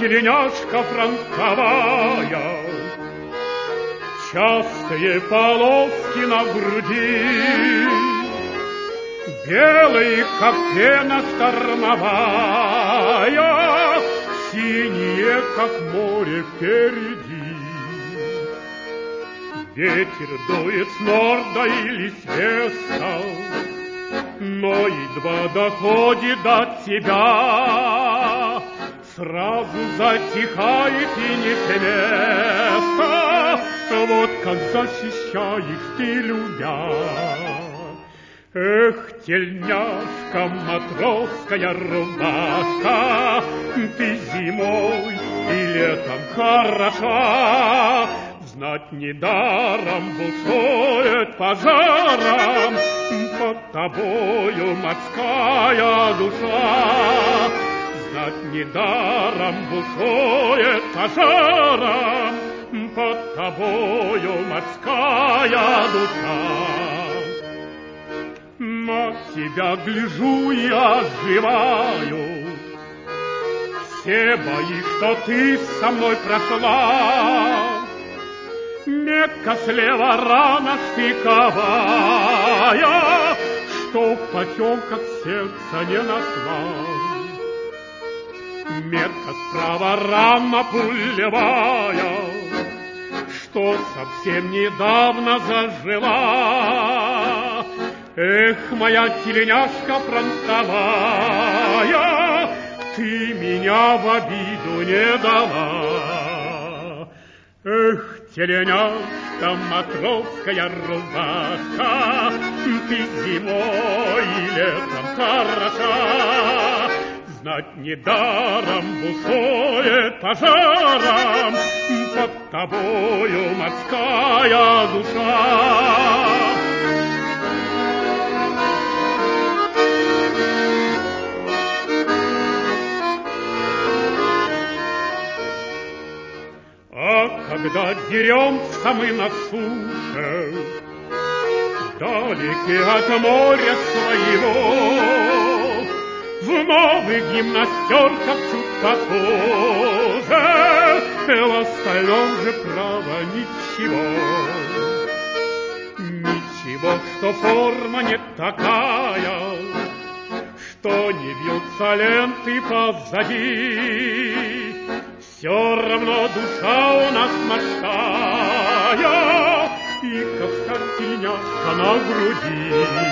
тельняшка фронтовая, частые полоски на груди, белые, как пена штормовая, синие, как море впереди. Ветер дует с норда или с веста, но едва доходит до тебя, сразу затихает и не с места. Вот как защищаешь ты, любя. Эх, тельняшка, матросская рубашка, ты зимой и летом хороша. Знать недаром бушует пожаром под тобою морская душа. Знать недаром бушует пожаром под тобою морская душа. На тебя гляжу и оживаю, все бои, что ты со мной прошла. Метка слева рана штыковая, что в потемках сердца не нашла. Метка справа рана пулевая, что совсем недавно зажила. Эх, моя тельняшка фронтовая, ты меня в обиду не дала. Эх, тельняшка, матросская рубашка, ты зимой и летом хороша. Знать недаром бушует пожаром под тобою морская душа. Когда деремся мы на суше, вдалеке от моря своего, в новых гимнастерках чутка хуже, в остальном же право ничего. Ничего, что форма не такая, что не вьются ленты позади. Все равно душа у нас морская, и ковка тельняшка на груди.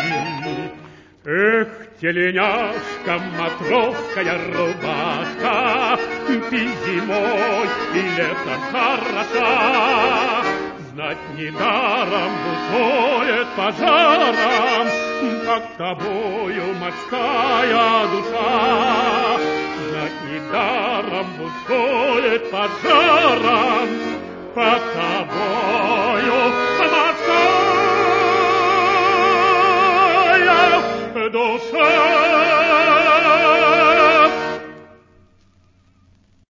Эх, тельняшка, матросская рубашка, ты зимой и летом хороша. Знать недаром бушует пожаром под тобою морская душа. Знать недаром бушует пожаром под тобою морская душа.